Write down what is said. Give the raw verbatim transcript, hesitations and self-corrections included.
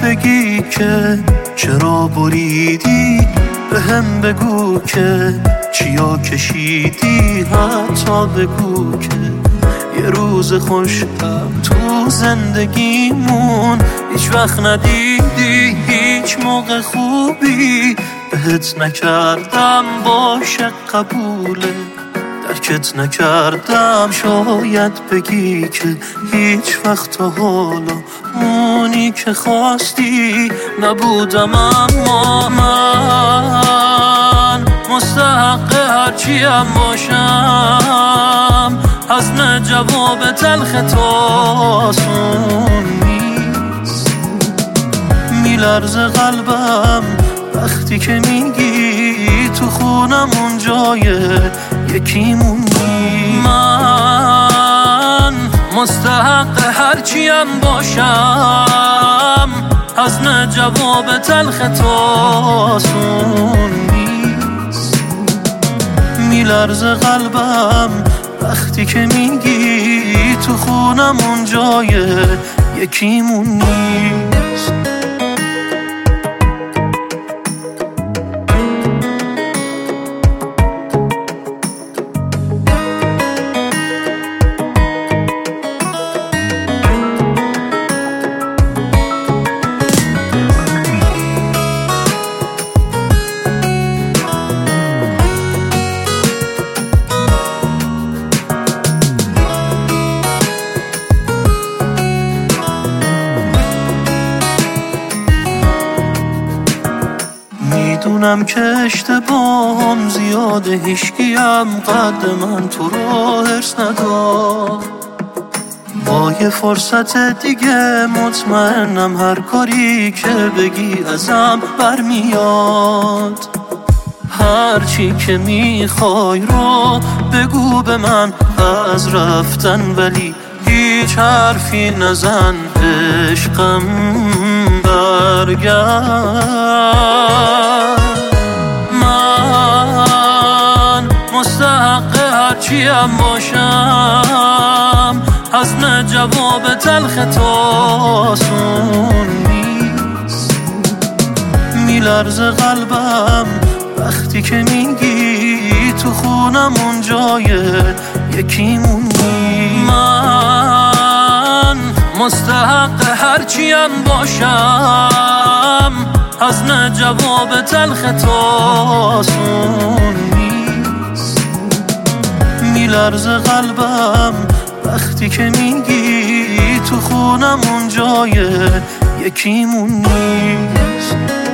بگی که چرا بریدی، به هم بگو که چیا کشیدی، حتی بگو که یه روز خوشم تو زندگیمون هیچ وقت ندیدی، هیچ موقع خوبی بهت نکردم، باشه قبوله، درکت نکردم. شاید بگی که هیچ وقت تا حالا اونی که خواستی نبودم، اما من مستحق هرچیم باشم، حزم جواب تلخ تو آسون نیست. میلرزه قلبم وقتی که میگی تو خونمون جای یکیمون نیست. من مستحق هرچیم باشم، حزم جواب تلخ تو آسون نیست. میلرزه قلبم وقتی که میگی تو خونمون جای یکیمون نیست. میدونم که اشتباهم زیاده، هیچکیم قد من تو رو حرص نداد. با یه فرصت دیگه مطمئنم هر کاری که بگی ازم برمیاد. هرچی که میخوای رو بگو به من از رفتن، ولی هیچ حرفی نزن، عشقم برگرد. من مستحق هرچیم باشم، حزم جواب تلخ تو آسون نیست. میلرزه قلبم وقتی که میگی تو خونمون جای یکیمون نیست. من مستحق هرچیم باشم، حزم جواب تلخ تو آسون نیست. میلرزه قلبم وقتی که میگی تو خونمون جای یکیمون نیست.